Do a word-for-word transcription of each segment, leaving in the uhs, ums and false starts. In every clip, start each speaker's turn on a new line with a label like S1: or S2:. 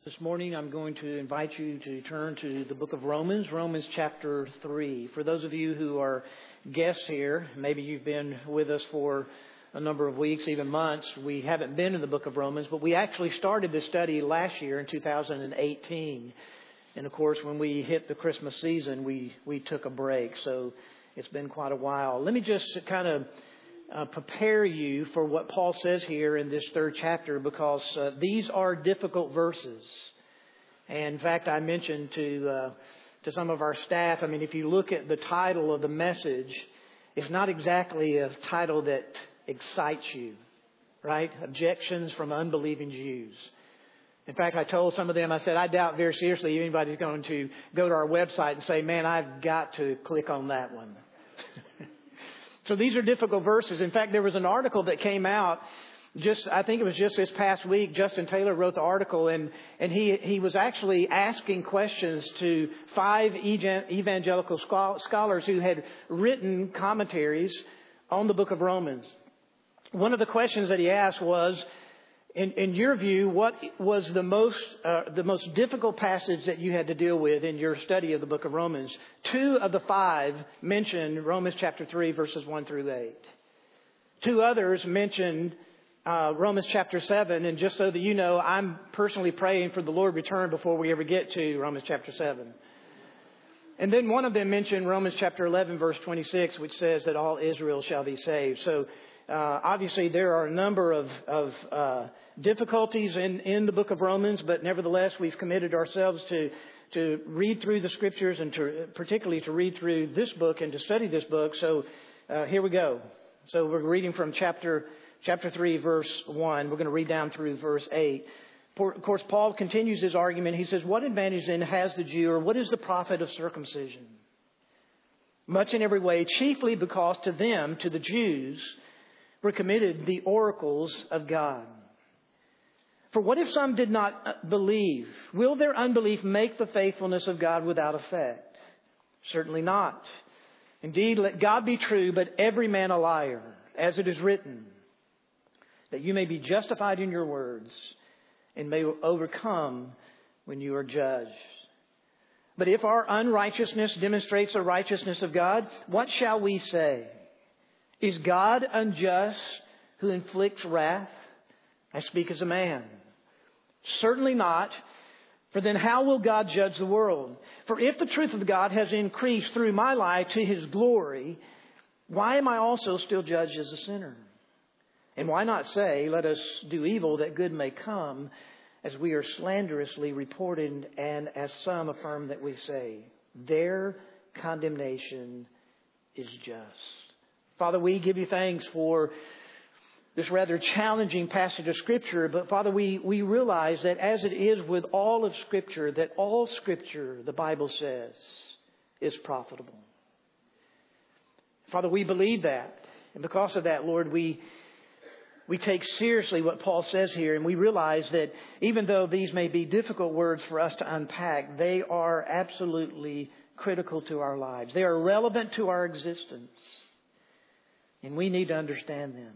S1: This morning I'm going to invite you to turn to the book of Romans, Romans chapter three. For those of you who are guests here, maybe you've been with us for a number of weeks, even months, we haven't been in the book of Romans, but we actually started this study last year in two thousand eighteen. And of course, when we hit the Christmas season, we, we took a break. So it's been quite a while. Let me just kind of Uh, prepare you for what Paul says here in this third chapter, because uh, these are difficult verses. And in fact, I mentioned to uh, to some of our staff, I mean, if you look at the title of the message, it's not exactly a title that excites you, right? Objections from unbelieving Jews. In fact, I told some of them, I said, I doubt very seriously anybody's going to go to our website and say, man, I've got to click on that one. So these are difficult verses. In fact, there was an article that came out just, I think it was just this past week. Justin Taylor wrote the article, and, and he, he was actually asking questions to five evangelical scholars who had written commentaries on the book of Romans. One of the questions that he asked was, in, in your view, what was the most uh, the most difficult passage that you had to deal with in your study of the book of Romans? Two of the five mentioned Romans chapter three, verses one through eight. Two others mentioned uh, Romans chapter seven. And just so that you know, I'm personally praying for the Lord return before we ever get to Romans chapter seven. And then one of them mentioned Romans chapter eleven, verse twenty-six, which says that all Israel shall be saved. So Uh, obviously, there are a number of, of uh, difficulties in, in the book of Romans, but nevertheless, we've committed ourselves to to read through the scriptures and to particularly to read through this book and to study this book. So uh, here we go. So we're reading from chapter chapter three, verse one. We're going to read down through verse eight. Of course, Paul continues his argument. He says, "What advantage then has the Jew, or what is the profit of circumcision? Much in every way, chiefly because to them, to the Jews, were committed the oracles of God. For what if some did not believe? Will their unbelief make the faithfulness of God without effect? Certainly not. Indeed, let God be true, but every man a liar, as it is written, that you may be justified in your words and may overcome when you are judged. But if our unrighteousness demonstrates the righteousness of God, what shall we say? Is God unjust who inflicts wrath? I speak as a man. Certainly not. For then how will God judge the world? For if the truth of God has increased through my life to His glory, why am I also still judged as a sinner? And why not say, let us do evil that good may come, as we are slanderously reported, and as some affirm that we say, their condemnation is just." Father, we give you thanks for this rather challenging passage of Scripture. But Father, we, we realize that as it is with all of Scripture, that all Scripture, the Bible says, is profitable. Father, we believe that. And because of that, Lord, we, we take seriously what Paul says here. And we realize that even though these may be difficult words for us to unpack, they are absolutely critical to our lives. They are relevant to our existence. And we need to understand them.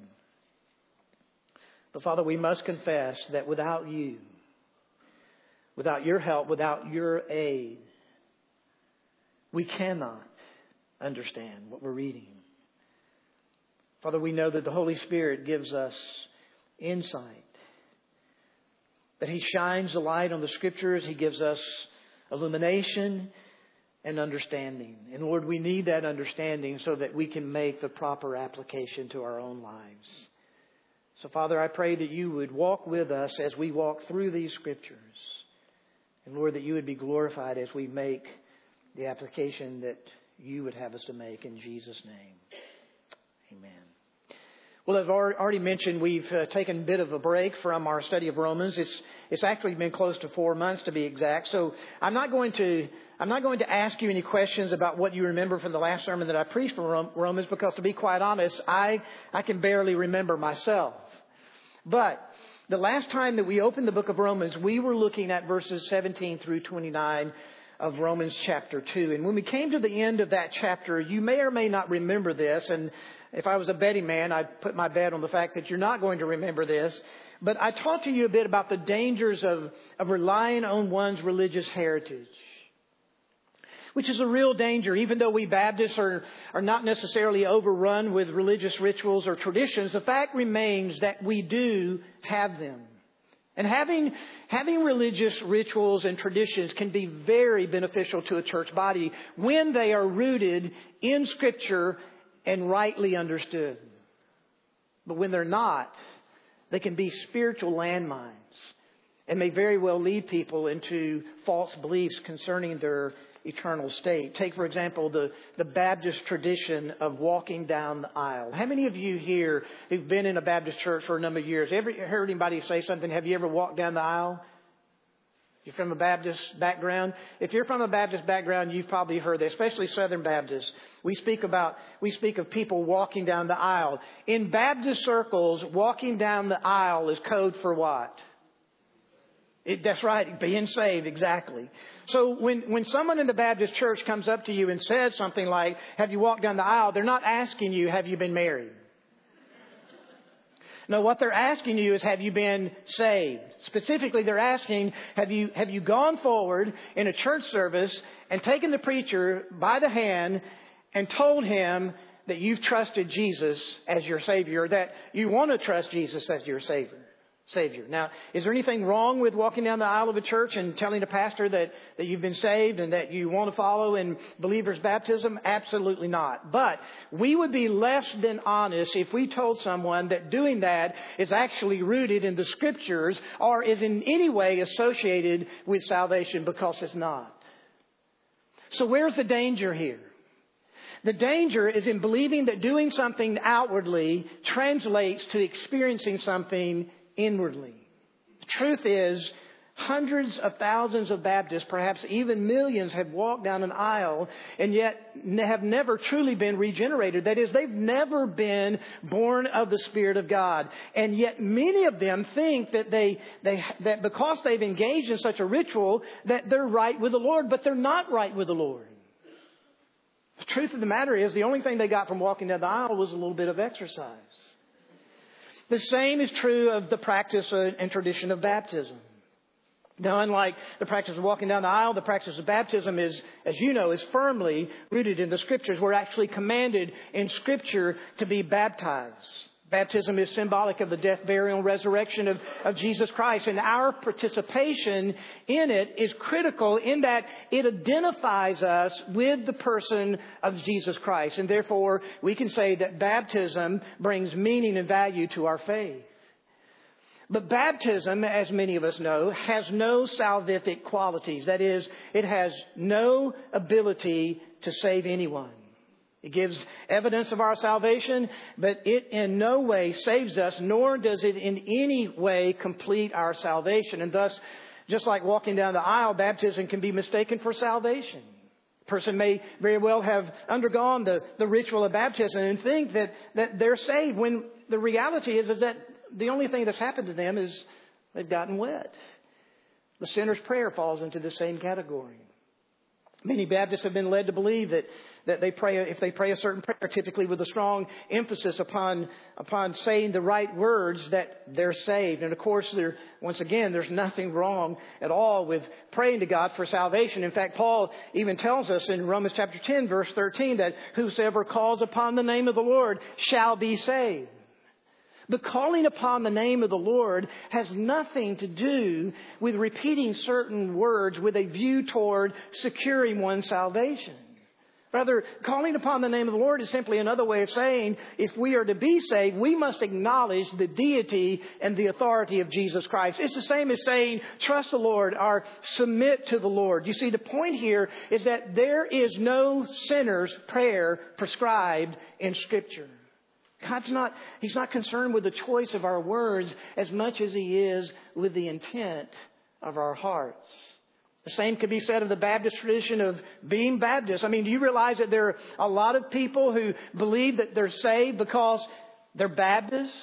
S1: But Father, we must confess that without you, without your help, without your aid, we cannot understand what we're reading. Father, we know that the Holy Spirit gives us insight, that He shines the light on the Scriptures. He gives us illumination and understanding. And Lord, we need that understanding so that we can make the proper application to our own lives. So Father, I pray that you would walk with us as we walk through these Scriptures. And Lord, that you would be glorified as we make the application that you would have us to make, in Jesus' name. Amen. Well, as I've already mentioned, we've uh, taken a bit of a break from our study of Romans. It's it's actually been close to four months to be exact. So I'm not going to I'm not going to ask you any questions about what you remember from the last sermon that I preached from Romans, because to be quite honest, I I can barely remember myself. But the last time that we opened the book of Romans, we were looking at verses seventeen through twenty-nine of Romans chapter two. And when we came to the end of that chapter, you may or may not remember this. And if I was a betting man, I'd put my bet on the fact that you're not going to remember this. But I talked to you a bit about the dangers of, of relying on one's religious heritage, which is a real danger. Even though we Baptists are, are not necessarily overrun with religious rituals or traditions, the fact remains that we do have them. And having, having religious rituals and traditions can be very beneficial to a church body when they are rooted in Scripture and rightly understood. But when they're not, they can be spiritual landmines and may very well lead people into false beliefs concerning their eternal state. Take, for example, the, the Baptist tradition of walking down the aisle. How many of you here who've been in a Baptist church for a number of years, ever heard anybody say something? Have you ever walked down the aisle? You're from a Baptist background? If you're from a Baptist background, you've probably heard that, especially Southern Baptists. We speak about, we speak of people walking down the aisle. In Baptist circles, walking down the aisle is code for what? It, that's right, being saved, exactly. So when, when someone in the Baptist church comes up to you and says something like, have you walked down the aisle? They're not asking you, have you been married? No, what they're asking you is, have you been saved? Specifically, they're asking, have you, have you gone forward in a church service and taken the preacher by the hand and told him that you've trusted Jesus as your Savior, that you want to trust Jesus as your Savior? Savior. Now, is there anything wrong with walking down the aisle of a church and telling the pastor that, that you've been saved and that you want to follow in believers' baptism? Absolutely not. But we would be less than honest if we told someone that doing that is actually rooted in the Scriptures or is in any way associated with salvation, because it's not. So where's the danger here? The danger is in believing that doing something outwardly translates to experiencing something inwardly. The truth is, hundreds of thousands of Baptists, perhaps even millions, have walked down an aisle and yet have never truly been regenerated. That is, they've never been born of the Spirit of God. And yet many of them think that they, they, that because they've engaged in such a ritual, that they're right with the Lord, but they're not right with the Lord. The truth of the matter is, the only thing they got from walking down the aisle was a little bit of exercise. The same is true of the practice and tradition of baptism. Now, unlike the practice of walking down the aisle, the practice of baptism is, as you know, is firmly rooted in the Scriptures. We're actually commanded in Scripture to be baptized. Baptism is symbolic of the death, burial, and resurrection of, of Jesus Christ. And our participation in it is critical in that it identifies us with the person of Jesus Christ. And therefore, we can say that baptism brings meaning and value to our faith. But baptism, as many of us know, has no salvific qualities. That is, it has no ability to save anyone. It gives evidence of our salvation, but it in no way saves us, nor does it in any way complete our salvation. And thus, just like walking down the aisle, baptism can be mistaken for salvation. A person may very well have undergone the, the ritual of baptism and think that, that they're saved, when the reality is, is that the only thing that's happened to them is they've gotten wet. The sinner's prayer falls into the same category. Many Baptists have been led to believe that, that they pray, if they pray a certain prayer, typically with a strong emphasis upon, upon saying the right words, that they're saved. And of course, there, once again, there's nothing wrong at all with praying to God for salvation. In fact, Paul even tells us in Romans chapter ten, verse thirteen, that whosoever calls upon the name of the Lord shall be saved. But calling upon the name of the Lord has nothing to do with repeating certain words with a view toward securing one's salvation. Rather, calling upon the name of the Lord is simply another way of saying, if we are to be saved, we must acknowledge the deity and the authority of Jesus Christ. It's the same as saying, trust the Lord or submit to the Lord. You see, the point here is that there is no sinner's prayer prescribed in Scripture. God's not, He's not concerned with the choice of our words as much as He is with the intent of our hearts. The same could be said of the Baptist tradition of being Baptist. I mean, do you realize that there are a lot of people who believe that they're saved because they're Baptists?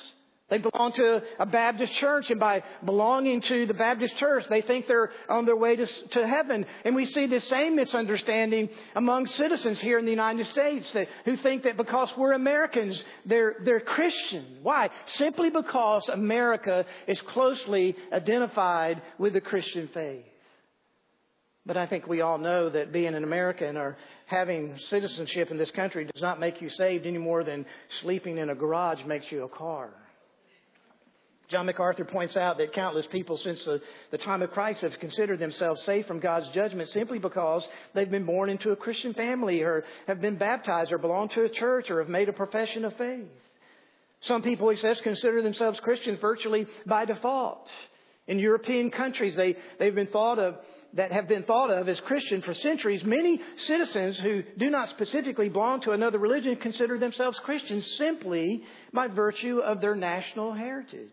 S1: They belong to a Baptist church, and by belonging to the Baptist church, they think they're on their way to, to heaven. And we see the same misunderstanding among citizens here in the United States that, who think that because we're Americans, they're, they're Christian. Why? Simply because America is closely identified with the Christian faith. But I think we all know that being an American or having citizenship in this country does not make you saved any more than sleeping in a garage makes you a car. John MacArthur points out that countless people since the, the time of Christ have considered themselves safe from God's judgment simply because they've been born into a Christian family or have been baptized or belong to a church or have made a profession of faith. Some people, he says, consider themselves Christians virtually by default. In European countries, they, they've been thought of that have been thought of as Christian for centuries. Many citizens who do not specifically belong to another religion consider themselves Christians simply by virtue of their national heritage.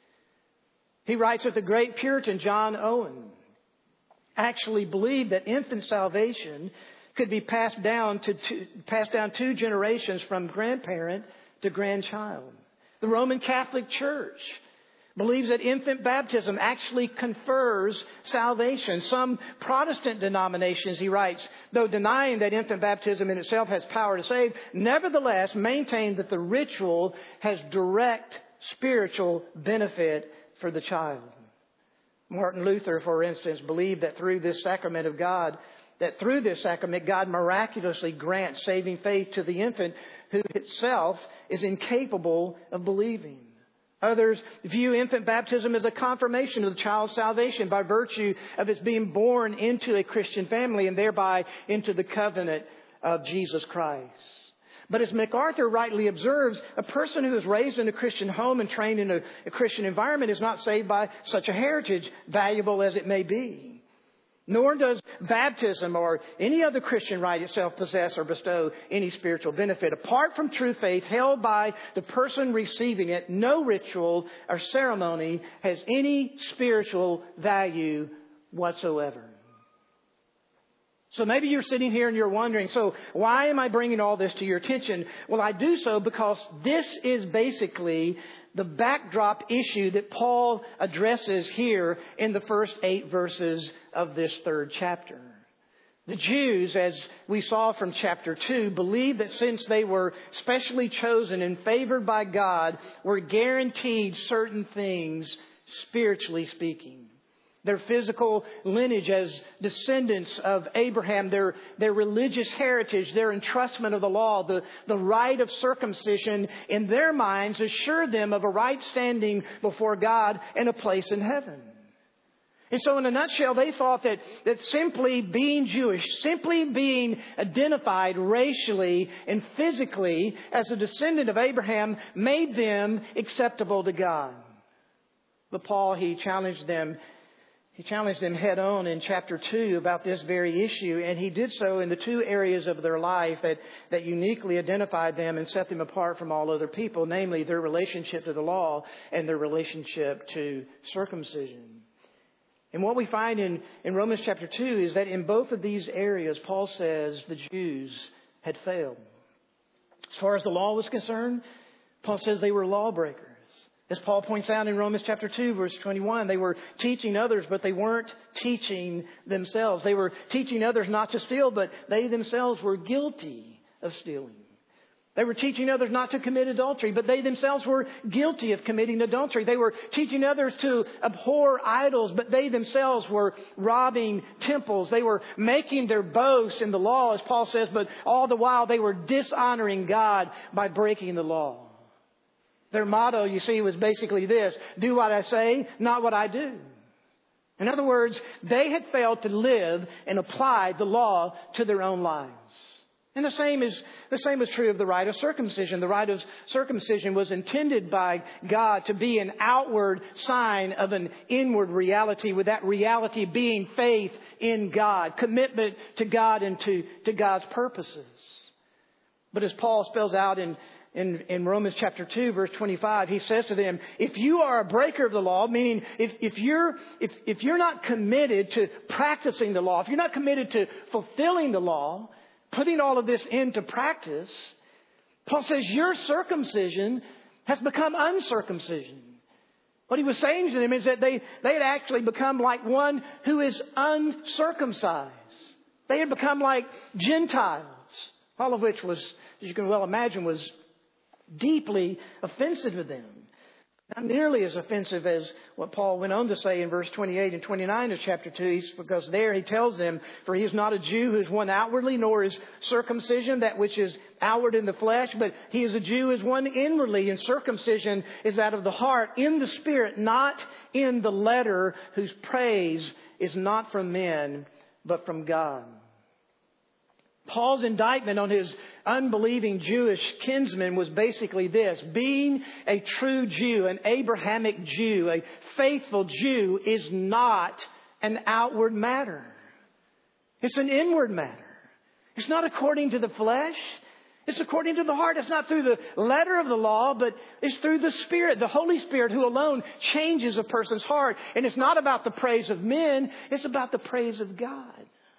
S1: He writes that the great Puritan John Owen actually believed that infant salvation could be passed down to two, passed down two generations from grandparent to grandchild. The Roman Catholic Church believes that infant baptism actually confers salvation. Some Protestant denominations, he writes, though denying that infant baptism in itself has power to save, nevertheless maintain that the ritual has direct spiritual benefit for the child. Martin Luther, for instance, believed that through this sacrament of God, that through this sacrament, God miraculously grants saving faith to the infant who itself is incapable of believing. Others view infant baptism as a confirmation of the child's salvation by virtue of its being born into a Christian family and thereby into the covenant of Jesus Christ. But as MacArthur rightly observes, a person who is raised in a Christian home and trained in a, a Christian environment is not saved by such a heritage, valuable as it may be. Nor does baptism or any other Christian rite itself possess or bestow any spiritual benefit. Apart from true faith held by the person receiving it, no ritual or ceremony has any spiritual value whatsoever. So maybe you're sitting here and you're wondering, so why am I bringing all this to your attention? Well, I do so because this is basically the backdrop issue that Paul addresses here in the first eight verses of this third chapter. The Jews, as we saw from chapter two, believed that since they were specially chosen and favored by God, were guaranteed certain things, spiritually speaking. Their physical lineage as descendants of Abraham, their, their religious heritage, their entrustment of the law, the, the rite of circumcision in their minds assured them of a right standing before God and a place in heaven. And so in a nutshell, they thought that, that simply being Jewish, simply being identified racially and physically as a descendant of Abraham made them acceptable to God. But Paul, he challenged them He challenged them head on in chapter two about this very issue, and he did so in the two areas of their life that, that uniquely identified them and set them apart from all other people, namely their relationship to the law and their relationship to circumcision. And what we find in, in Romans chapter two is that in both of these areas, Paul says the Jews had failed. As far as the law was concerned, Paul says they were lawbreakers. As Paul points out in Romans chapter two, verse twenty-one, they were teaching others, but they weren't teaching themselves. They were teaching others not to steal, but they themselves were guilty of stealing. They were teaching others not to commit adultery, but they themselves were guilty of committing adultery. They were teaching others to abhor idols, but they themselves were robbing temples. They were making their boast in the law, as Paul says, but all the while they were dishonoring God by breaking the law. Their motto, you see, was basically this: do what I say, not what I do. In other words, they had failed to live and apply the law to their own lives. And the same is the same is true of the rite of circumcision. The rite of circumcision was intended by God to be an outward sign of an inward reality, with that reality being faith in God, commitment to God and to, to God's purposes. But as Paul spells out in In, in Romans chapter two, verse twenty-five, he says to them, if you are a breaker of the law, meaning if, if you're if, if you're not committed to practicing the law, if you're not committed to fulfilling the law, putting all of this into practice, Paul says your circumcision has become uncircumcision. What he was saying to them is that they, they had actually become like one who is uncircumcised. They had become like Gentiles, all of which was, as you can well imagine, was deeply offensive to them. Not nearly as offensive as what Paul went on to say in verse twenty-eight and twenty-nine of chapter two, because there he tells them, for he is not a Jew who is one outwardly, nor is circumcision that which is outward in the flesh, but he is a Jew who is one inwardly, and circumcision is out of the heart, in the spirit, not in the letter, whose praise is not from men, but from God. Paul's indictment on his unbelieving Jewish kinsmen was basically this: being a true Jew, an Abrahamic Jew, a faithful Jew is not an outward matter. It's an inward matter. It's not according to the flesh. It's according to the heart. It's not through the letter of the law, but it's through the Spirit, the Holy Spirit, who alone changes a person's heart. And it's not about the praise of men. It's about the praise of God.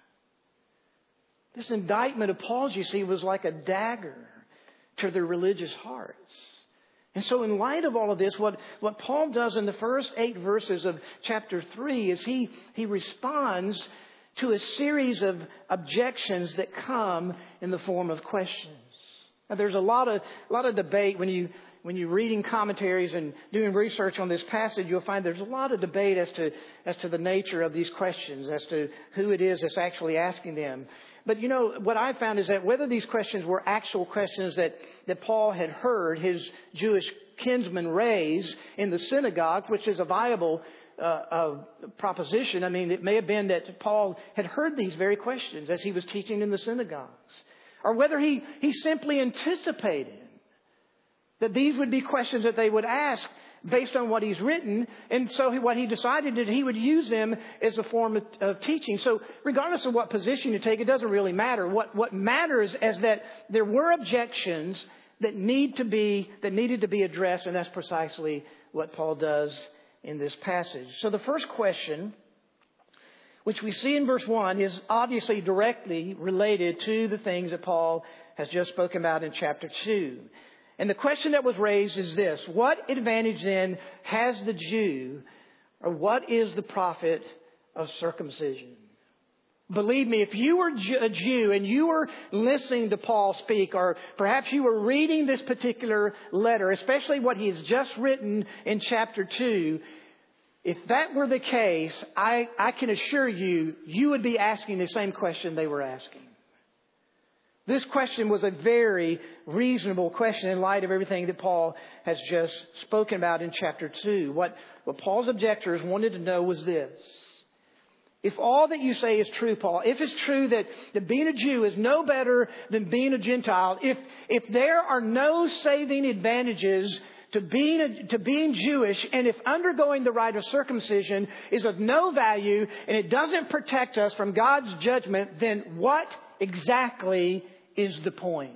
S1: This indictment of Paul's, you see, was like a dagger to their religious hearts. And so in light of all of this, what, what Paul does in the first eight verses of chapter three is he, he responds to a series of objections that come in the form of questions. Now, there's a lot of, a lot of debate when you, when you're reading commentaries and doing research on this passage. You'll find there's a lot of debate as to, as to the nature of these questions, as to who it is that's actually asking them. But, you know, what I found is that whether these questions were actual questions that, that Paul had heard his Jewish kinsmen raise in the synagogue, which is a viable uh, uh, proposition. I mean, it may have been that Paul had heard these very questions as he was teaching in the synagogues. Or whether he, he simply anticipated that these would be questions that they would ask based on what he's written. And so he, what he decided that he would use them as a form of, of teaching. So regardless of what position you take, it doesn't really matter. What, what matters is that there were objections that need to be, that needed to be addressed. And that's precisely what Paul does in this passage. So the first question, which we see in verse one, is obviously directly related to the things that Paul has just spoken about in chapter two. And the question that was raised is this: what advantage then has the Jew, or what is the profit of circumcision? Believe me, if you were a Jew and you were listening to Paul speak, or perhaps you were reading this particular letter, especially what he's just written in chapter two, if that were the case, I, I can assure you, you would be asking the same question they were asking. This question was a very reasonable question in light of everything that Paul has just spoken about in chapter two. What, what Paul's objectors wanted to know was this: if all that you say is true, Paul, if it's true that, that being a Jew is no better than being a Gentile, if, if there are no saving advantages to being, a, to being Jewish, and if undergoing the rite of circumcision is of no value and it doesn't protect us from God's judgment, then what exactly is the point?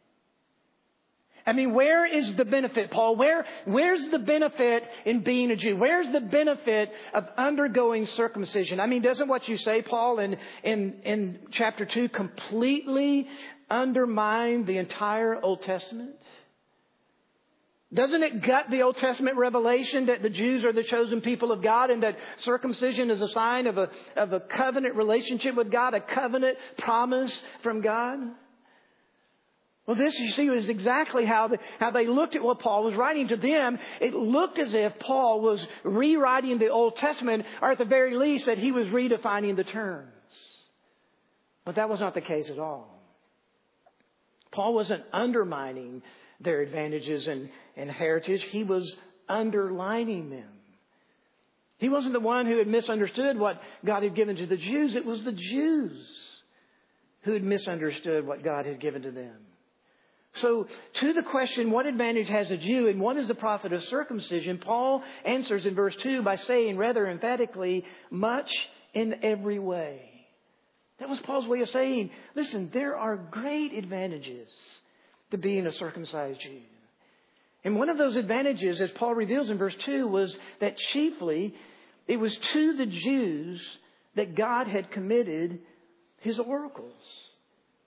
S1: I mean, where is the benefit, Paul? Where, where's the benefit in being a Jew? Where's the benefit of undergoing circumcision? I mean, doesn't what you say, Paul, in, in, in chapter two completely undermine the entire Old Testament? Doesn't it gut the Old Testament revelation that the Jews are the chosen people of God, and that circumcision is a sign of a, of a covenant relationship with God, a covenant promise from God? Well, this, you see, is exactly how, the, how they looked at what Paul was writing to them. It looked as if Paul was rewriting the Old Testament, or at the very least that he was redefining the terms. But that was not the case at all. Paul wasn't undermining their advantages and, and heritage. He was underlining them. He wasn't the one who had misunderstood what God had given to the Jews. It was the Jews who had misunderstood what God had given to them. So to the question, what advantage has a Jew and what is the profit of circumcision, Paul answers in verse two by saying rather emphatically, much in every way. That was Paul's way of saying, listen, there are great advantages to being a circumcised Jew. And one of those advantages, as Paul reveals in verse two, was that chiefly it was to the Jews that God had committed his oracles.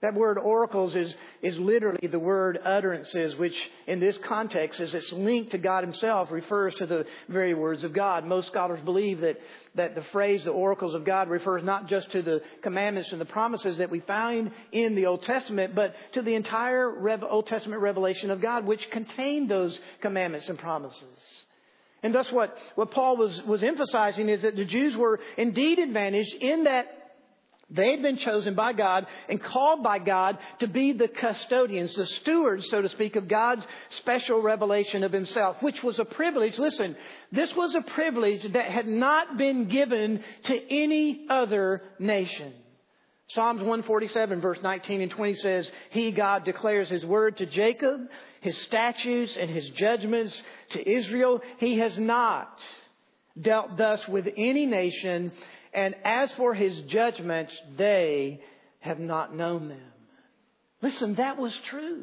S1: That word oracles is, is literally the word utterances, which in this context, as it's linked to God himself, refers to the very words of God. Most scholars believe that, that the phrase, the oracles of God, refers not just to the commandments and the promises that we find in the Old Testament, but to the entire Rev- Old Testament revelation of God, which contained those commandments and promises. And thus what, what Paul was, was emphasizing is that the Jews were indeed advantaged in that they had been chosen by God and called by God to be the custodians, the stewards, so to speak, of God's special revelation of himself, which was a privilege. Listen, this was a privilege that had not been given to any other nation. Psalms one forty-seven, verse nineteen and twenty says, He, God, declares His word to Jacob, His statutes and His judgments to Israel. He has not dealt thus with any nation. And as for His judgments, they have not known them. Listen, that was true.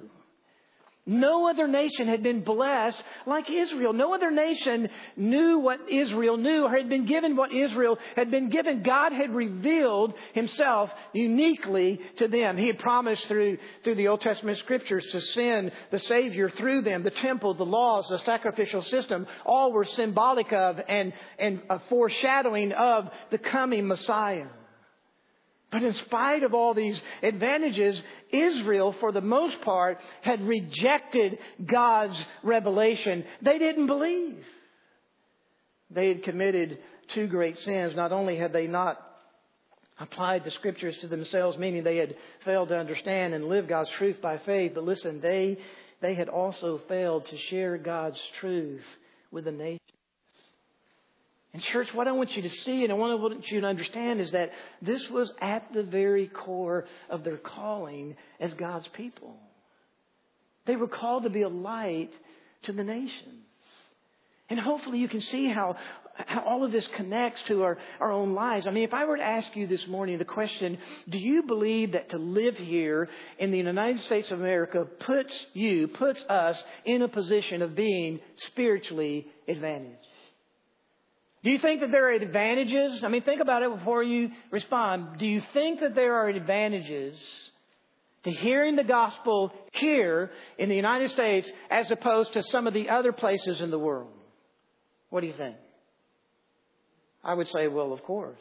S1: No other nation had been blessed like Israel. No other nation knew what Israel knew or had been given what Israel had been given. God had revealed himself uniquely to them. He had promised through, through the Old Testament scriptures to send the Savior through them. The temple, the laws, the sacrificial system, all were symbolic of and, and a foreshadowing of the coming Messiah. But in spite of all these advantages, Israel, for the most part, had rejected God's revelation. They didn't believe. They had committed two great sins. Not only had they not applied the scriptures to themselves, meaning they had failed to understand and live God's truth by faith, but listen, they, they had also failed to share God's truth with the nation. And church, what I want you to see and I want you to understand is that this was at the very core of their calling as God's people. They were called to be a light to the nations. And hopefully you can see how, how all of this connects to our, our own lives. I mean, if I were to ask you this morning the question, do you believe that to live here in the United States of America puts you, puts us in a position of being spiritually advantaged? Do you think that there are advantages? I mean, think about it before you respond. Do you think that there are advantages to hearing the gospel here in the United States as opposed to some of the other places in the world? What do you think? I would say, well, of course.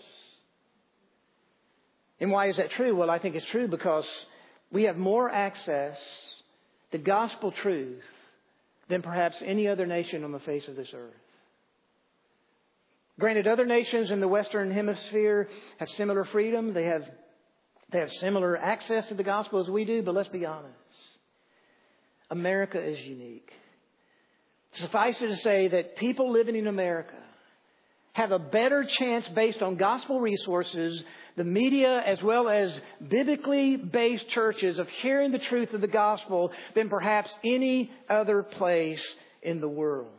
S1: And why is that true? Well, I think it's true because we have more access to gospel truth than perhaps any other nation on the face of this earth. Granted, other nations in the Western Hemisphere have similar freedom. They have, they have similar access to the gospel as we do. But let's be honest. America is unique. Suffice it to say that people living in America have a better chance based on gospel resources, the media, as well as biblically based churches of hearing the truth of the gospel than perhaps any other place in the world.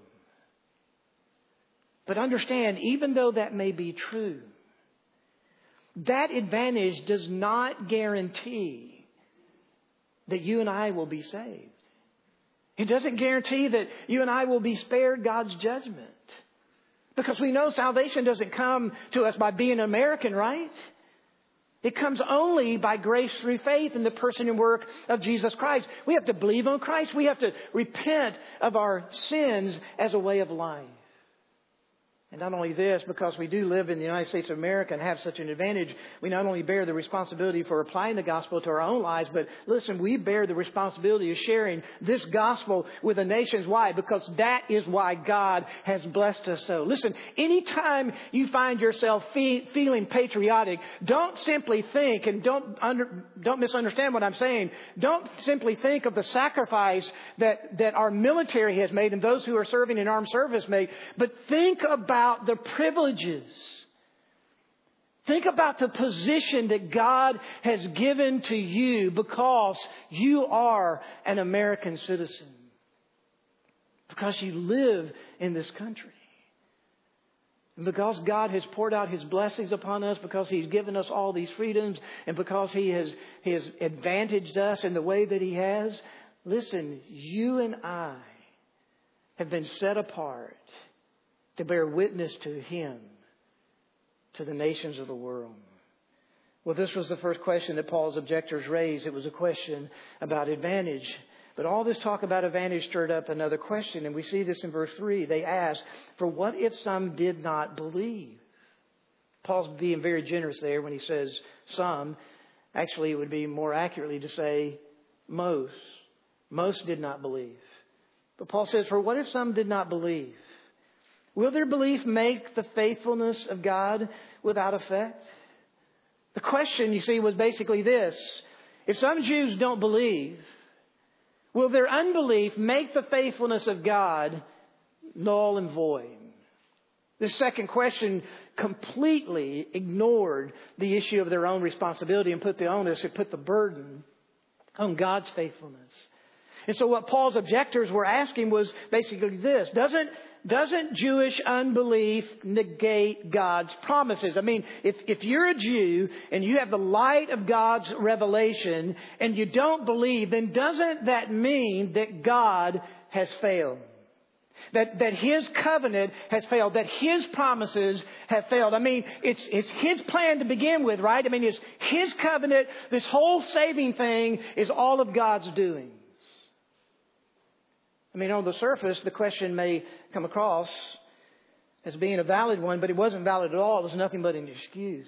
S1: But understand, even though that may be true, that advantage does not guarantee that you and I will be saved. It doesn't guarantee that you and I will be spared God's judgment. Because we know salvation doesn't come to us by being American, right? It comes only by grace through faith in the person and work of Jesus Christ. We have to believe on Christ. We have to repent of our sins as a way of life. And not only this, because we do live in the United States of America and have such an advantage, we not only bear the responsibility for applying the gospel to our own lives, but listen, we bear the responsibility of sharing this gospel with the nations. Why? Because that is why God has blessed us so. Listen, anytime you find yourself fe- feeling patriotic, don't simply think, and don't under, don't misunderstand what I'm saying, don't simply think of the sacrifice that, that our military has made and those who are serving in armed service make, but think about the privileges. Think about the position that God has given to you because you are an American citizen. Because you live in this country. And because God has poured out His blessings upon us, because He's given us all these freedoms, and because He has, he has advantaged us in the way that He has, listen, you and I have been set apart to bear witness to Him, to the nations of the world. Well, this was the first question that Paul's objectors raised. It was a question about advantage. But all this talk about advantage stirred up another question, and we see this in verse three. They asked, for what if some did not believe? Paul's being very generous there when he says some. Actually, it would be more accurately to say most. Most did not believe. But Paul says, for what if some did not believe? Will their belief make the faithfulness of God without effect? The question, you see, was basically this. If some Jews don't believe, will their unbelief make the faithfulness of God null and void? This second question completely ignored the issue of their own responsibility and put the onus, it put the burden on God's faithfulness. And so what Paul's objectors were asking was basically this. Doesn't Doesn't Jewish unbelief negate God's promises? I mean, if, if you're a Jew and you have the light of God's revelation and you don't believe, then doesn't that mean that God has failed? That, that His covenant has failed, that His promises have failed. I mean, it's, it's His plan to begin with, right? I mean, it's His covenant. This whole saving thing is all of God's doing. I mean, on the surface, the question may come across as being a valid one, but it wasn't valid at all. It was nothing but an excuse.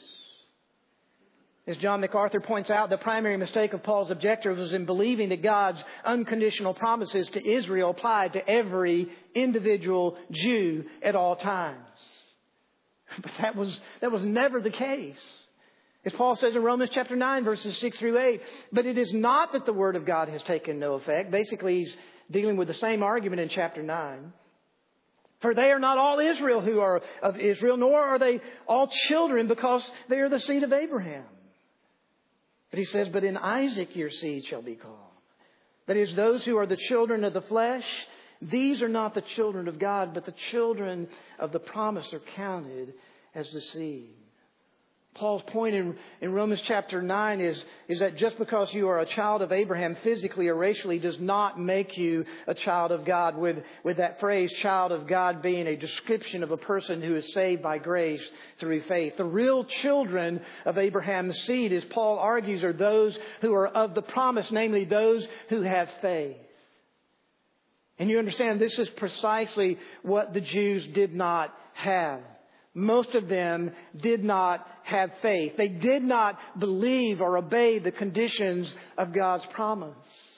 S1: As John MacArthur points out, the primary mistake of Paul's objectors was in believing that God's unconditional promises to Israel applied to every individual Jew at all times. But that was, that was never the case. As Paul says in Romans chapter nine, verses six through eight, but it is not that the word of God has taken no effect. Basically, he's dealing with the same argument in chapter nine. For they are not all Israel who are of Israel, nor are they all children because they are the seed of Abraham. But he says, but in Isaac your seed shall be called. That is, those who are the children of the flesh, these are not the children of God, but the children of the promise are counted as the seed. Paul's point in, in Romans chapter nine is, is that just because you are a child of Abraham physically or racially does not make you a child of God. With, with that phrase, child of God, being a description of a person who is saved by grace through faith. The real children of Abraham's seed, as Paul argues, are those who are of the promise, namely those who have faith. And you understand, this is precisely what the Jews did not have. Most of them did not have faith. They did not believe or obey the conditions of God's promise.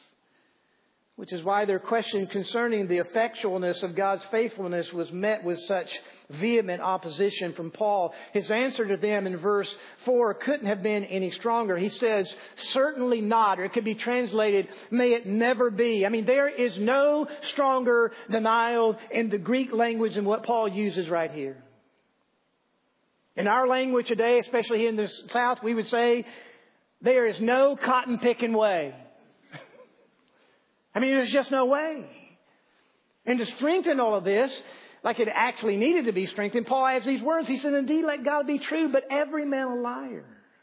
S1: Which is why their question concerning the effectualness of God's faithfulness was met with such vehement opposition from Paul. His answer to them in verse four couldn't have been any stronger. He says, certainly not, or it could be translated, may it never be. I mean, there is no stronger denial in the Greek language than what Paul uses right here. In our language today, especially in the South, we would say, there is no cotton picking way. I mean, there's just no way. And to strengthen all of this, like it actually needed to be strengthened, Paul adds these words. He said, indeed, let God be true, but every man a liar.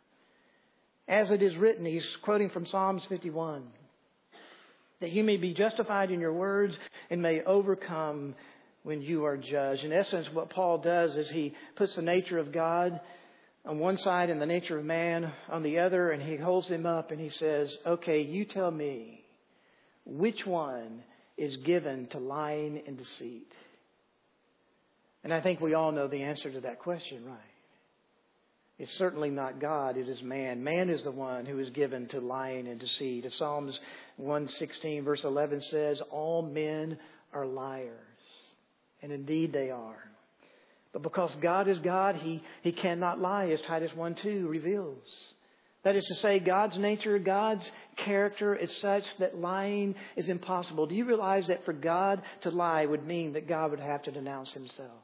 S1: As it is written, he's quoting from Psalms fifty-one, that you may be justified in your words and may overcome when you are judged. In essence, what Paul does is he puts the nature of God on one side and the nature of man on the other, and he holds them up and he says, okay, you tell me which one is given to lying and deceit. And I think we all know the answer to that question, right? It's certainly not God, it is man. Man is the one who is given to lying and deceit. As Psalms one sixteen verse eleven says, all men are liars. And indeed they are. But because God is God, He, he cannot lie, as Titus one two reveals. That is to say, God's nature, God's character is such that lying is impossible. Do you realize that for God to lie would mean that God would have to denounce Himself?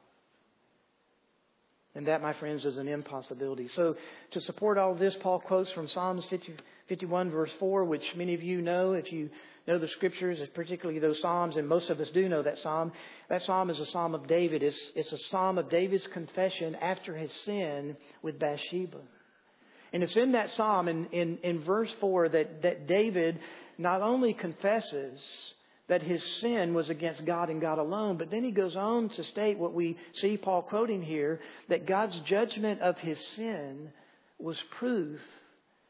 S1: And that, my friends, is an impossibility. So to support all of this, Paul quotes from Psalms fifty, fifty-one verse four, which many of you know if you know the Scriptures, particularly those Psalms, and most of us do know that Psalm. That Psalm is a Psalm of David. It's, it's a Psalm of David's confession after his sin with Bathsheba. And it's in that Psalm, in, in, in verse four, that, that David not only confesses that his sin was against God and God alone, but then he goes on to state what we see Paul quoting here, that God's judgment of his sin was proof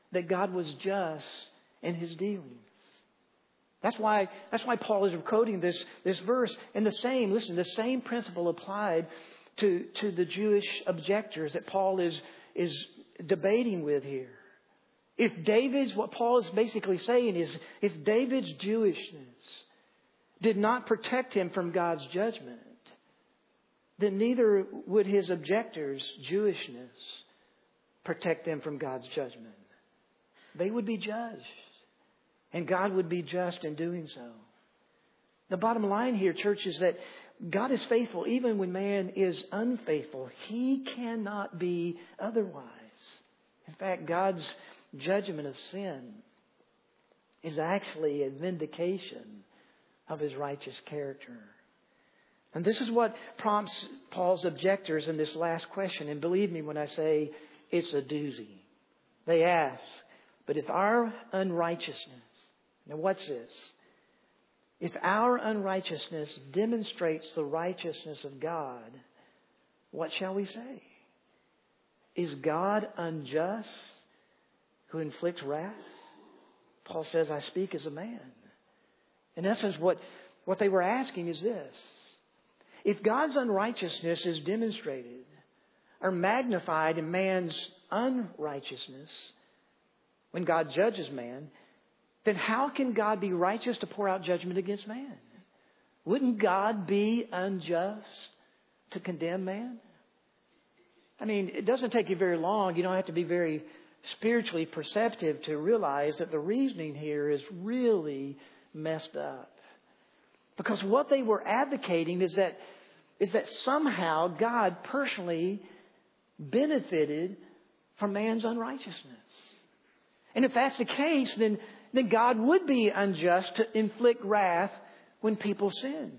S1: that God was just in his dealings. That's why, that's why Paul is quoting this, this verse. And the same, listen, the same principle applied to, to the Jewish objectors that Paul is, is debating with here. If David's, what Paul is basically saying is, if David's Jewishness did not protect him from God's judgment, then neither would his objectors' Jewishness protect them from God's judgment. They would be judged. And God would be just in doing so. The bottom line here, church, is that God is faithful even when man is unfaithful. He cannot be otherwise. In fact, God's judgment of sin is actually a vindication of his righteous character. And this is what prompts Paul's objectors in this last question. And believe me when I say it's a doozy. They ask, but if our unrighteousness, now what's this? If our unrighteousness demonstrates the righteousness of God, what shall we say? Is God unjust who inflicts wrath? Paul says, I speak as a man. In essence, what, what they were asking is this. If God's unrighteousness is demonstrated or magnified in man's unrighteousness when God judges man, then how can God be righteous to pour out judgment against man? Wouldn't God be unjust to condemn man? I mean, it doesn't take you very long. You don't have to be very spiritually perceptive to realize that the reasoning here is really messed up. Because what they were advocating is that is that somehow God personally benefited from man's unrighteousness. And if that's the case, then, then God would be unjust to inflict wrath when people sin.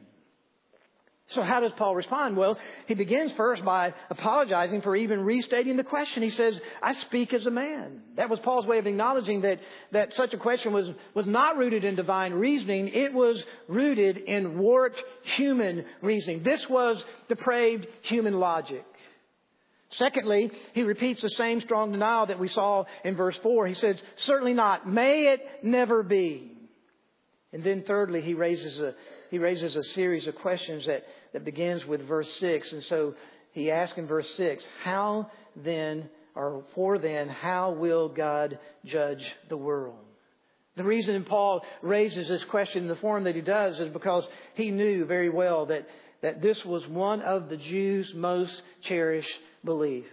S1: So how does Paul respond? Well, he begins first by apologizing for even restating the question. He says, I speak as a man. That was Paul's way of acknowledging that, that such a question was, was not rooted in divine reasoning. It was rooted in warped human reasoning. This was depraved human logic. Secondly, he repeats the same strong denial that we saw in verse four. He says, certainly not. May it never be. And then thirdly, he raises a he raises a series of questions that, that begins with verse six. And so he asks in verse six, how then, or for then, how will God judge the world? The reason Paul raises this question in the form that he does is because he knew very well that, that this was one of the Jews' most cherished beliefs.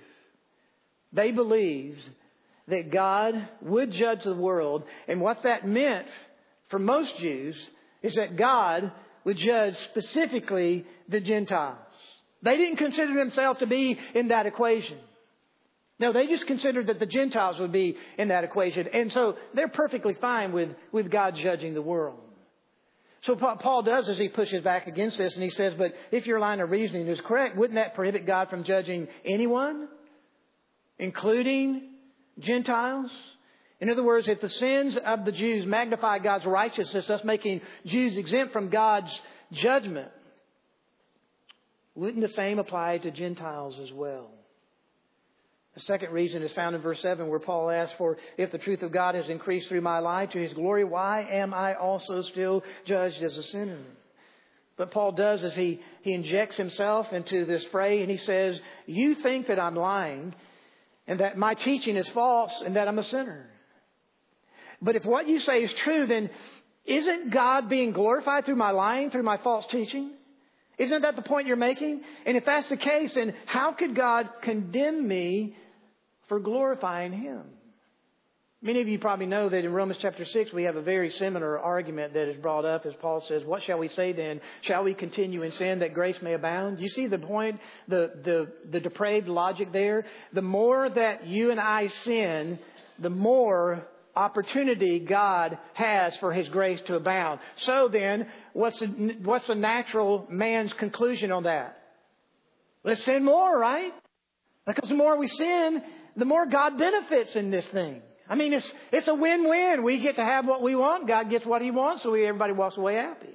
S1: They believed that God would judge the world. And what that meant for most Jews is that God would judge specifically the Gentiles. They didn't consider themselves to be in that equation. No, they just considered that the Gentiles would be in that equation. And so they're perfectly fine with, with God judging the world. So what Paul does is he pushes back against this and he says, but if your line of reasoning is correct, wouldn't that prohibit God from judging anyone, including Gentiles? In other words, if the sins of the Jews magnify God's righteousness, thus making Jews exempt from God's judgment, wouldn't the same apply to Gentiles as well? The second reason is found in verse seven, where Paul asks for, if the truth of God has increased through my life to his glory, why am I also still judged as a sinner? But Paul does is he, he injects himself into this fray and he says, you think that I'm lying and that my teaching is false and that I'm a sinner. But if what you say is true, then isn't God being glorified through my lying, through my false teaching? Isn't that the point you're making? And if that's the case, then how could God condemn me for glorifying him? Many of you probably know that in Romans chapter six, we have a very similar argument that is brought up as Paul says, what shall we say then? Shall we continue in sin that grace may abound? You see the point, the, the, the depraved logic there? The more that you and I sin, the more opportunity God has for his grace to abound. So then, what's the, what's the natural man's conclusion on that? Let's sin more, right? Because the more we sin, the more God benefits in this thing. I mean, it's it's a win-win. We get to have what we want. God gets what he wants. So we, everybody walks away happy.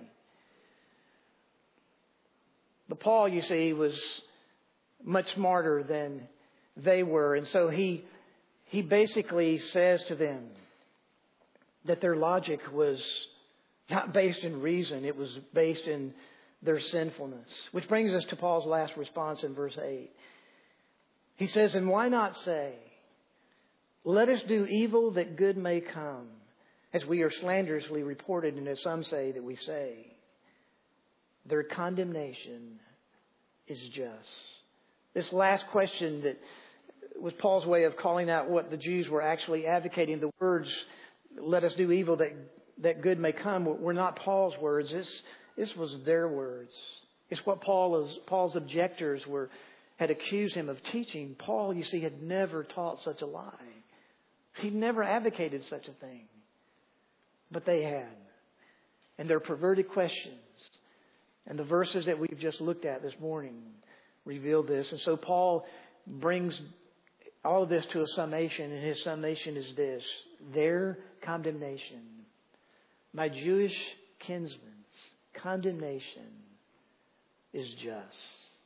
S1: But Paul, you see, was much smarter than they were. And so he he basically says to them that their logic was not based in reason. It was based in their sinfulness. Which brings us to Paul's last response in verse eight. He says, and why not say, let us do evil that good may come, as we are slanderously reported, and as some say that we say. Their condemnation is just. This last question that was Paul's way of calling out what the Jews were actually advocating. The words, let us do evil that, that good may come, were not Paul's words. This, this was their words. It's what Paul is, Paul's objectors were had accused him of teaching. Paul, you see, had never taught such a lie. He never advocated such a thing. But they had. And their perverted questions and the verses that we've just looked at this morning reveal this. And so Paul brings all of this to a summation, and his summation is this: their condemnation, my Jewish kinsmen's condemnation, is just.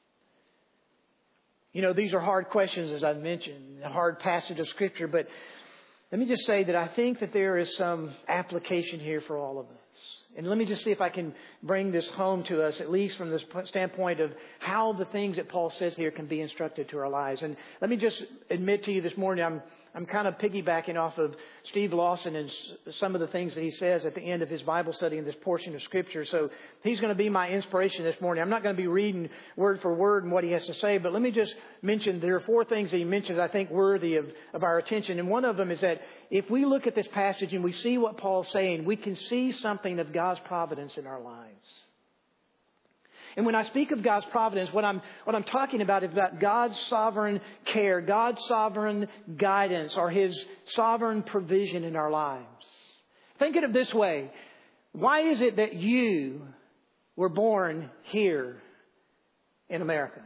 S1: You know, these are hard questions, as I've mentioned, a hard passage of Scripture, but let me just say that I think that there is some application here for all of us. And let me just see if I can bring this home to us, at least from the standpoint of how the things that Paul says here can be instructive to our lives. And let me just admit to you this morning, I'm I'm kind of piggybacking off of Steve Lawson and some of the things that he says at the end of his Bible study in this portion of Scripture. So he's going to be my inspiration this morning. I'm not going to be reading word for word and what he has to say, but let me just mention there are four things that he mentions I think worthy of, of our attention. And one of them is that if we look at this passage and we see what Paul's saying, we can see something of God's providence in our lives. And when I speak of God's providence, what I'm what I'm talking about is about God's sovereign care, God's sovereign guidance, or His sovereign provision in our lives. Think of it this way. Why is it that you were born here in America?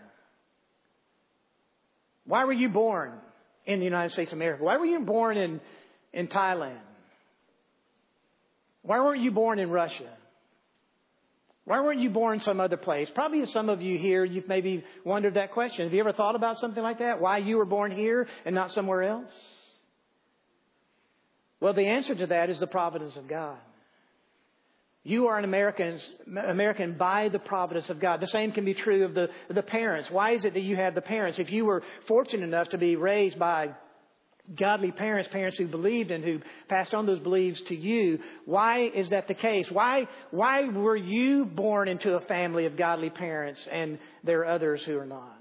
S1: Why were you born in the United States of America? Why were you born in, in Thailand? Why weren't you born in Russia? Why weren't you born some other place? Probably some of you here, you've maybe wondered that question. Have you ever thought about something like that? Why you were born here and not somewhere else? Well, the answer to that is the providence of God. You are an American, American by the providence of God. The same can be true of the, the parents. Why is it that you have the parents? If you were fortunate enough to be raised by godly parents, parents who believed and who passed on those beliefs to you, why is that the case? Why, why were you born into a family of godly parents and there are others who are not?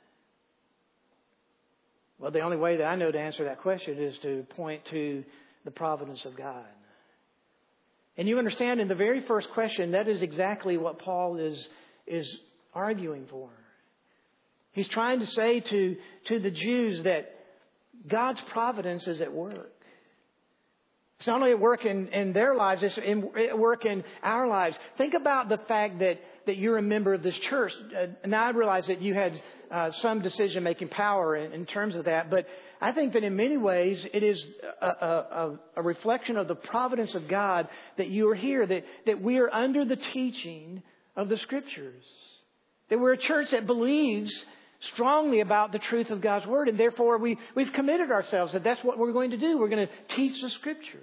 S1: Well, the only way that I know to answer that question is to point to the providence of God. And you understand, in the very first question, that is exactly what Paul is, is arguing for. He's trying to say to, to the Jews that God's providence is at work. It's not only at work in, in their lives, it's in, at work in our lives. Think about the fact that, that you're a member of this church. Uh, now I realize that you had uh, some decision-making power in, in terms of that, but I think that in many ways it is a, a, a reflection of the providence of God that you are here, that, that we are under the teaching of the Scriptures, that we're a church that believes strongly about the truth of God's Word, and therefore we, we've committed ourselves that that's what we're going to do. We're going to teach the Scriptures.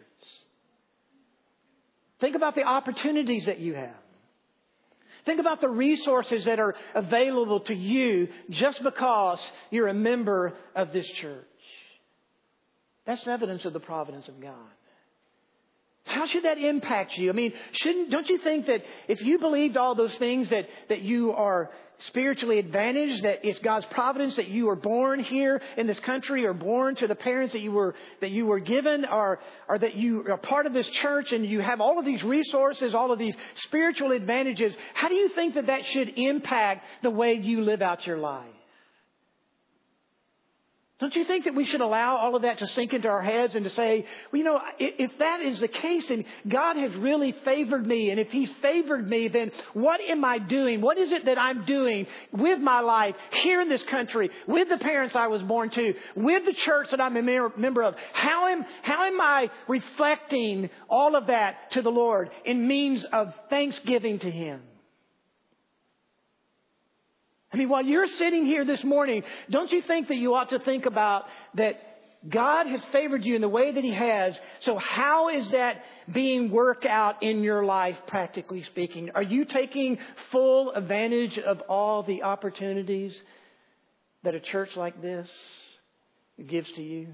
S1: Think about the opportunities that you have. Think about the resources that are available to you just because you're a member of this church. That's evidence of the providence of God. How should that impact you? I mean, shouldn't, don't you think that if you believed all those things that, that you are spiritually advantaged, that it's God's providence that you were born here in this country, or born to the parents that you were that you were given, or or that you are part of this church and you have all of these resources, all of these spiritual advantages? How do you think that that should impact the way you live out your life? Don't you think that we should allow all of that to sink into our heads and to say, well, you know, if that is the case, then God has really favored me. And if He's favored me, then what am I doing? What is it that I'm doing with my life here in this country, with the parents I was born to, with the church that I'm a member of? How am, how am I reflecting all of that to the Lord in means of thanksgiving to Him? I mean, while you're sitting here this morning, don't you think that you ought to think about that God has favored you in the way that He has. So how is that being worked out in your life, practically speaking? Are you taking full advantage of all the opportunities that a church like this gives to you?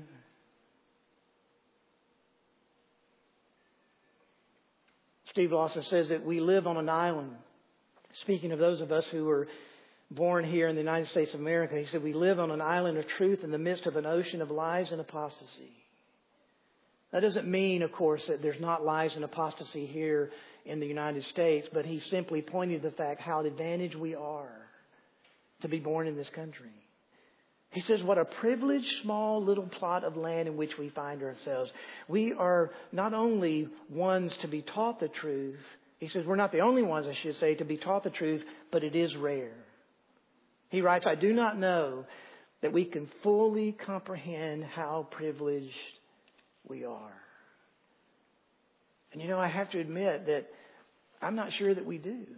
S1: Steve Lawson says that we live on an island. Speaking of those of us who were born here in the United States of America, he said, we live on an island of truth in the midst of an ocean of lies and apostasy. That doesn't mean, of course, that there's not lies and apostasy here in the United States, but he simply pointed to the fact how advantaged we are to be born in this country. He says, what a privileged small little plot of land in which we find ourselves. We are not only ones to be taught the truth. He says, we're not the only ones, I should say, to be taught the truth, but it is rare. He writes, I do not know that we can fully comprehend how privileged we are. And you know, I have to admit that I'm not sure that we do.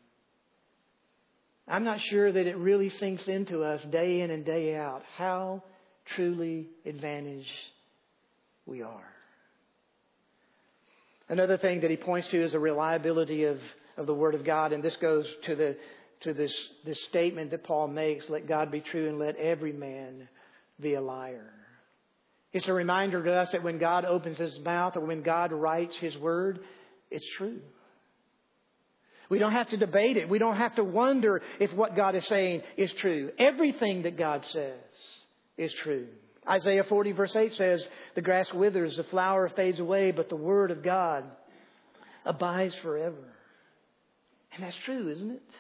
S1: I'm not sure that it really sinks into us day in and day out how truly advantaged we are. Another thing that he points to is the reliability of, of the Word of God. And this goes to the to this, this statement that Paul makes, let God be true and let every man be a liar. It's a reminder to us that when God opens His mouth or when God writes His Word, it's true. We don't have to debate it. We don't have to wonder if what God is saying is true. Everything that God says is true. Isaiah forty verse eight says, the grass withers, the flower fades away, but the Word of God abides forever. And that's true, isn't it?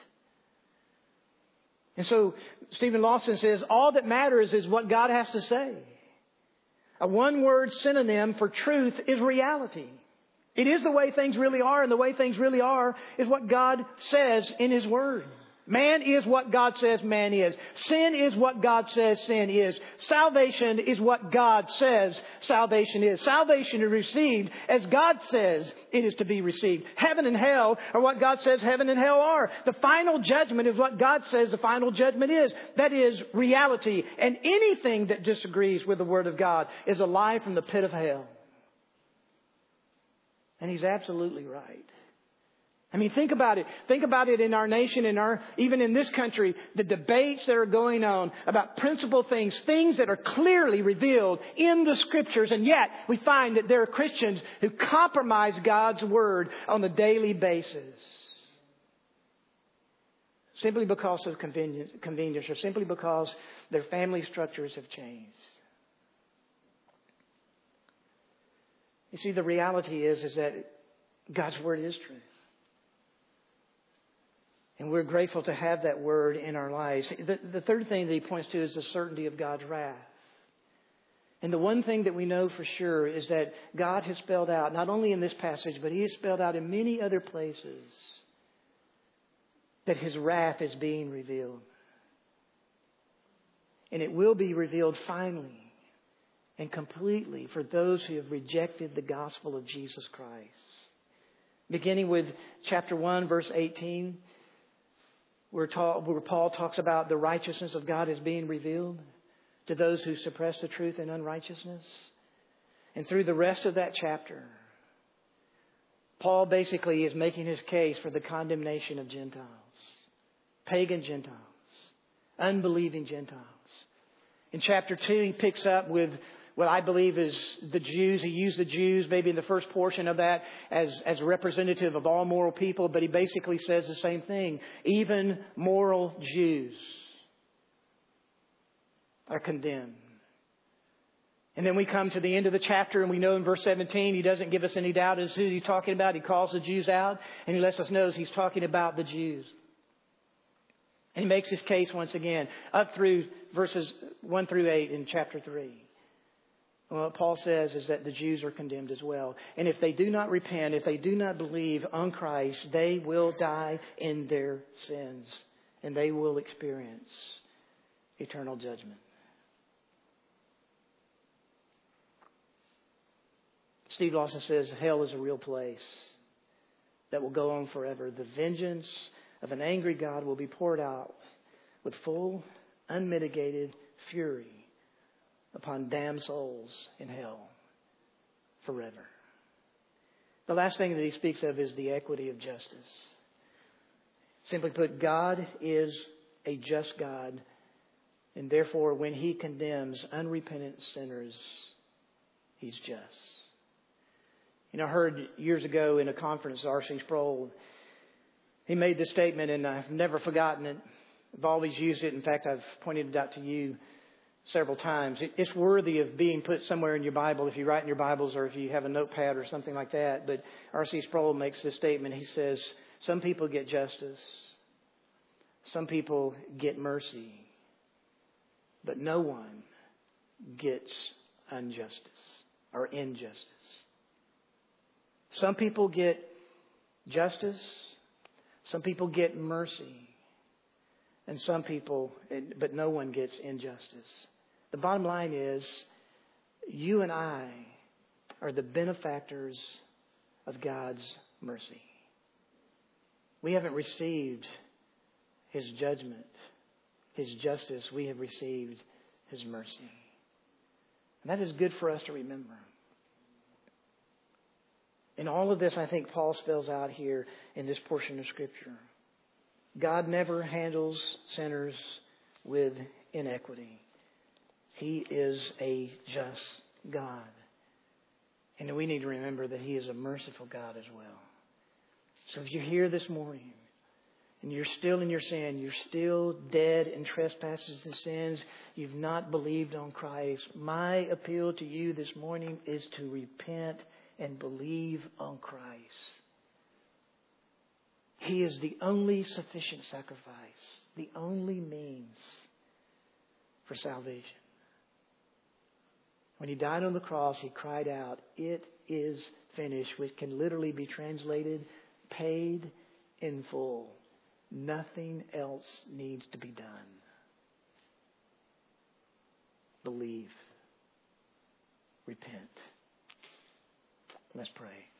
S1: And so Stephen Lawson says, all that matters is what God has to say. A one-word synonym for truth is reality. It is the way things really are, and the way things really are is what God says in His Word. Man is what God says man is. Sin is what God says sin is. Salvation is what God says salvation is. Salvation is received as God says it is to be received. Heaven and hell are what God says heaven and hell are. The final judgment is what God says the final judgment is. That is reality. And anything that disagrees with the Word of God is a lie from the pit of hell. And he's absolutely right. I mean, think about it. Think about it in our nation, in our, even in this country, the debates that are going on about principal things, things that are clearly revealed in the Scriptures. And yet we find that there are Christians who compromise God's Word on a daily basis. Simply because of convenience, convenience or simply because their family structures have changed. You see, the reality is, is that God's Word is true. And we're grateful to have that Word in our lives. The, the third thing that he points to is the certainty of God's wrath. And the one thing that we know for sure is that God has spelled out, not only in this passage, but He has spelled out in many other places, that His wrath is being revealed. And it will be revealed finally and completely for those who have rejected the gospel of Jesus Christ. Beginning with chapter one, verse eighteen. Where, ta- where Paul talks about the righteousness of God is being revealed to those who suppress the truth in unrighteousness. And through the rest of that chapter, Paul basically is making his case for the condemnation of Gentiles. Pagan Gentiles. Unbelieving Gentiles. In chapter two, he picks up with what I believe is the Jews. He used the Jews, maybe in the first portion of that, as, as a representative of all moral people. But he basically says the same thing. Even moral Jews are condemned. And then we come to the end of the chapter and we know in verse seventeen, he doesn't give us any doubt as to who he's talking about. He calls the Jews out and he lets us know he's talking about the Jews. And he makes his case once again up through verses one through eight in chapter three. Well, what Paul says is that the Jews are condemned as well. And if they do not repent, if they do not believe on Christ, they will die in their sins. And they will experience eternal judgment. Steve Lawson says hell is a real place that will go on forever. The vengeance of an angry God will be poured out with full, unmitigated fury upon damned souls in hell forever. The last thing that he speaks of is the equity of justice. Simply put, God is a just God, and therefore when he condemns unrepentant sinners, he's just. You know, I heard years ago in a conference, R C Sproul, he made this statement, and I've never forgotten it. I've always used it. In fact, I've pointed it out to you several times. It, it's worthy of being put somewhere in your Bible if you write in your Bibles or if you have a notepad or something like that. But R C Sproul makes this statement. He says, some people get justice. Some people get mercy. But no one gets injustice or injustice. Some people get justice. Some people get mercy. And some people, but no one gets injustice. The bottom line is, you and I are the benefactors of God's mercy. We haven't received His judgment, His justice. We have received His mercy. And that is good for us to remember. In all of this, I think Paul spells out here in this portion of Scripture. God never handles sinners with inequity. He is a just God. And we need to remember that He is a merciful God as well. So if you're here this morning and you're still in your sin, you're still dead in trespasses and sins, you've not believed on Christ, my appeal to you this morning is to repent and believe on Christ. He is the only sufficient sacrifice, the only means for salvation. When He died on the cross, He cried out, "It is finished," which can literally be translated, paid in full. Nothing else needs to be done. Believe. Repent. Let's pray.